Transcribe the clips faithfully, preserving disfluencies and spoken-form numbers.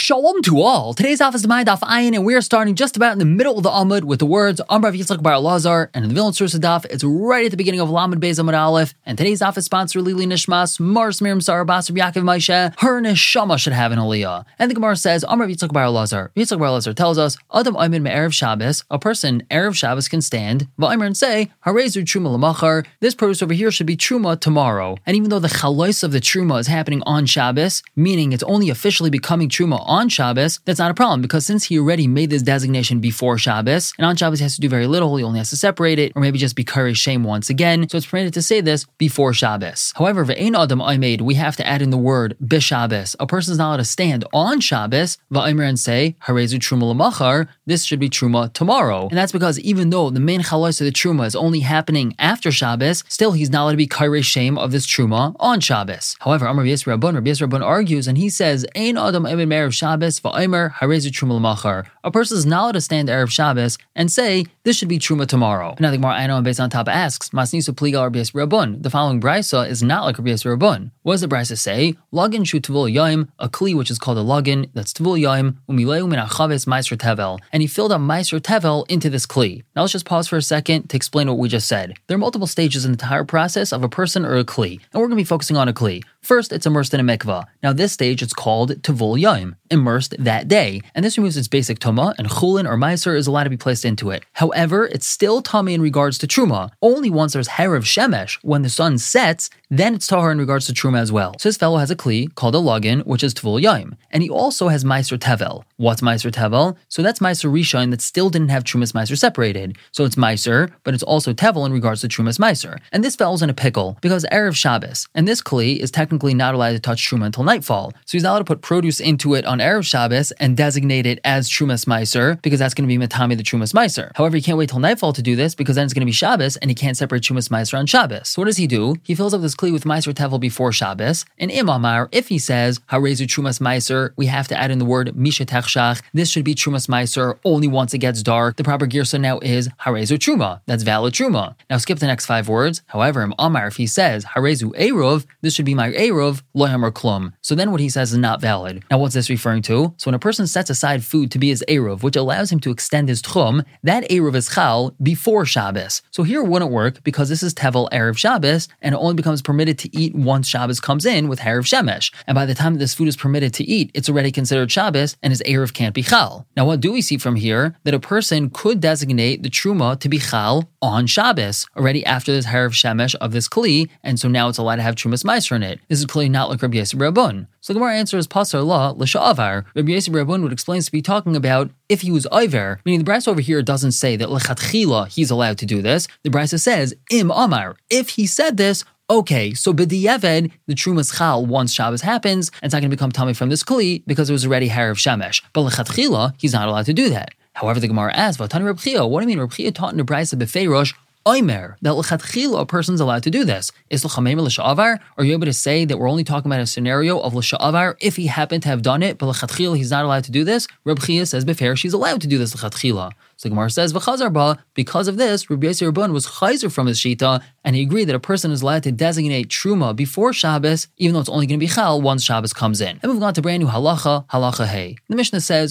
Shalom to all. Today's office is my Daf Ayin, and we are starting just about in the middle of the Amud with the words Amar Yitzchak Bar Elazar, and in the Vilna Source Daf, it's right at the beginning of Lamed Beis Amud Aleph. And today's office sponsor Lili Nishmas Mars Miriam Sarah Basar Yaakov Moshe. Her neshama should have an aliyah. And the Gemara says Amar Yitzchak Bar Elazar. Yitzchak Bar Elazar tells us Adam Aymin me'erev Shabbos. A person erev Shabbos can stand va'aymer and say Harezu Truma Lamachar. This produce over here should be Truma tomorrow. And even though the chalois of the Truma is happening on Shabbos, meaning it's only officially becoming Truma on Shabbos, that's not a problem because since he already made this designation before Shabbos, and on Shabbos he has to do very little, he only has to separate it, or maybe just be Kari Shem once again, so it's permitted to say this before Shabbos. However, Ve'ein Adam Aymed, we have to add in the word B'Shabbos. A person is not allowed to stand on Shabbos, Va'aymer and say, Harezu Truma Lamachar, this should be Truma tomorrow. And that's because even though the main chalos of the Truma is only happening after Shabbos, still he's not allowed to be Kari Shem of this Truma on Shabbos. However, Amar Yisrael Rabban, Rabbi Yisrael Rabban argues, and he says, Ein Adam Aymed me'erev Shabbos va'aymer harezu truma l'machar. A person is not allowed to stand erev Shabbos and say this should be truma tomorrow. But now the Gemara I know and based on top asks, Masnisu pligal Rabbi Yisrael Rabban. The following brisa is not like Rabbi Yisrael Rabban. What does the brisa say? Lagin shu tvul yaim, a kli which is called a lagin, that's tvul yaim umileu min achaves meiser tevel, and he filled a meiser tevel into this kli. Now let's just pause for a second to explain what we just said. There are multiple stages in the entire process of a person or a kli, and we're going to be focusing on a kli. First, it's immersed in a mikvah. Now this stage it's called tvul yaim, immersed that day, and this removes its basic tuma, and chulin or meiser is allowed to be placed into it. However, it's still tummy in regards to truma. Only once there's herav shemesh, when the sun sets, then it's tahar in regards to truma as well. So this fellow has a kli called a lagin, which is tvul yaim, and he also has meiser tevel. What's meiser tevel? So that's meiser rishon that still didn't have trumas meiser separated. So it's meiser, but it's also tevel in regards to trumas meiser. And this fellow's in a pickle because erev Shabbos, and this kli is technically not allowed to touch truma until nightfall. So he's not allowed to put produce into it on erev Shabbos and designate it as trumas meiser because that's going to be matami the trumas meiser. However, he can't wait till nightfall to do this because then it's going to be Shabbos and he can't separate trumas meiser on Shabbos. So what does he do? He fills up this kli with meiser tevel before Shabbos. And imamar, if he says harezu trumas meiser, we have to add in the word misha techshach. This should be trumas meiser only once it gets dark. The proper girsa now is harezu truma. That's valid truma. Now skip the next five words. However, imamar, if he says harezu eruv, this should be my eruv lo hamar klum. So then what he says is not valid. Now what's this referring to? So when a person sets aside food to be his eruv, which allows him to extend his tchum, that eruv is chal before Shabbos. So here it wouldn't work because this is tevel erev Shabbos, and it only becomes permitted to eat once Shabbos comes in with herav shemesh. And by the time that this food is permitted to eat, it's already considered Shabbos, and his eruv can't be chal. Now what do we see from here? That a person could designate the truma to be chal on Shabbos, already after this herav shemesh of this kli, and so now it's allowed to have trumas meiser in it. This is clearly not like Rabbi Yisrael Rabban. So the Gemara answer is pasar la l'sha'avar. Rabbi Yisrael Rabban would explain this to be talking about if he was iver, meaning the brisa over here doesn't say that lechatchila he's allowed to do this. The brisa says im amar. If he said this, okay, so b'di'eved, the trumas chal once Shabbos happens, and it's not going to become tummy from this kli because it was already herav shemesh. But lechatchila, he's not allowed to do that. However, the Gemara asks, "Vatani Reb Chia, what do you mean Reb Chia taught in the brisa befeirosh Omer, that l'chatchila a person's allowed to do this? Is l'chameim l'sha'avar? Are you able to say that we're only talking about a scenario of l'sha'avar if he happened to have done it, but l'chatchila he's not allowed to do this? Reb Chia says befair she's allowed to do this l'chatchila. So the Gemara says v'chazar ba, because of this, Rabbi Yisrael Rabban was chayzer from his shita, and he agreed that a person is allowed to designate truma before Shabbos, even though it's only going to be chal once Shabbos comes in. And moving on to brand new halacha, halacha hey. The Mishnah says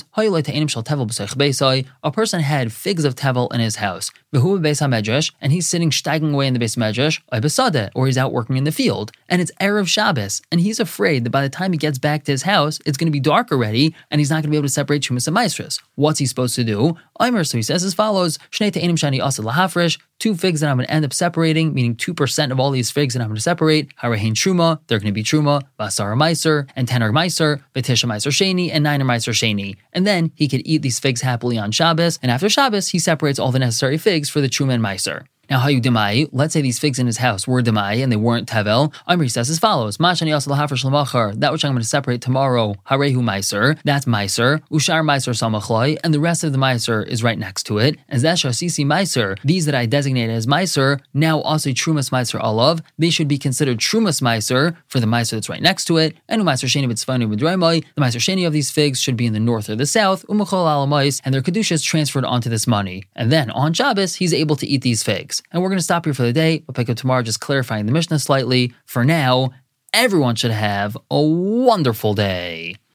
a person had figs of tevel in his house, v'hu beis hamedrash, and he's sitting steiging away in the beis medrash, or he's out working in the field, and it's erev Shabbos, and he's afraid that by the time he gets back to his house, it's going to be dark already, and he's not going to be able to separate trumas and meisros. What's he supposed to do? Omer, so he says as follows: Shnei te'enim shani asad lahafresh, two figs that I'm going to end up separating, meaning two percent of all these figs that I'm going to separate. Harahin truma, they're going to be truma, vasara meiser, and ten are meiser, v'tisha meiser sheni, and nine are meiser sheni. And then he could eat these figs happily on Shabbos, and after Shabbos, he separates all the necessary figs for the truma and meiser. Now, how you demai? Let's say these figs in his house were demai and they weren't tevel. Amri says as follows: Mashani asal lahafresh l'machar, that which I'm going to separate tomorrow, harehu meiser, that's meiser, ushar meiser samachloi, and the rest of the meiser is right next to it. And zasha sisi meiser, these that I designated as meiser, now also trumas meiser alav, they should be considered trumas meiser for the meiser that's right next to it. And umeiser sheni b'tzvanu b'draymai, the meiser sheni of these figs should be in the north or the south. Umachol alamais, and their kedusha is transferred onto this money. And then on Shabbos, he's able to eat these figs. And we're going to stop here for the day. We'll pick up tomorrow just clarifying the Mishnah slightly. For now, everyone should have a wonderful day.